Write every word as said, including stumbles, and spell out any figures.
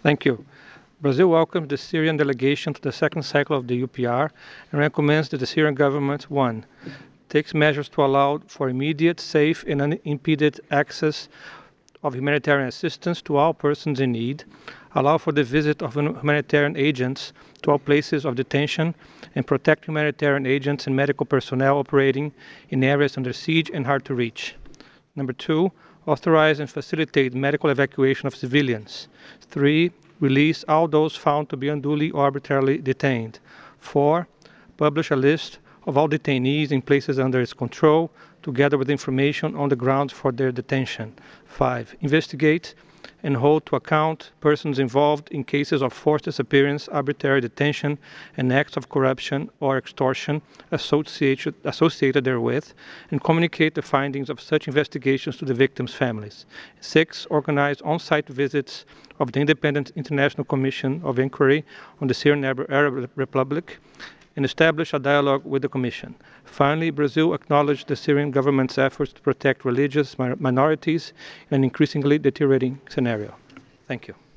Thank you. Brazil welcomes the Syrian delegation to the second cycle of the U P R and recommends that the Syrian government, one, takes measures to allow for immediate, safe, and unimpeded access of humanitarian assistance to all persons in need, allow for the visit of humanitarian agents to all places of detention, and protect humanitarian agents and medical personnel operating in areas under siege and hard to reach. Number two, authorize and facilitate medical evacuation of civilians. Three, release all those found to be unduly or arbitrarily detained. Four, publish a list of all detainees in places under its control, together with information on the grounds for their detention. Five, investigate and hold to account persons involved in cases of forced disappearance, arbitrary detention, and acts of corruption or extortion associated, associated therewith, and communicate the findings of such investigations to the victims' families. Six, organize on-site visits of the Independent International Commission of Inquiry on the Syrian Arab Republic, and establish a dialogue with the Commission. Finally, Brazil acknowledged the Syrian government's efforts to protect religious minorities in an increasingly deteriorating scenario. Thank you.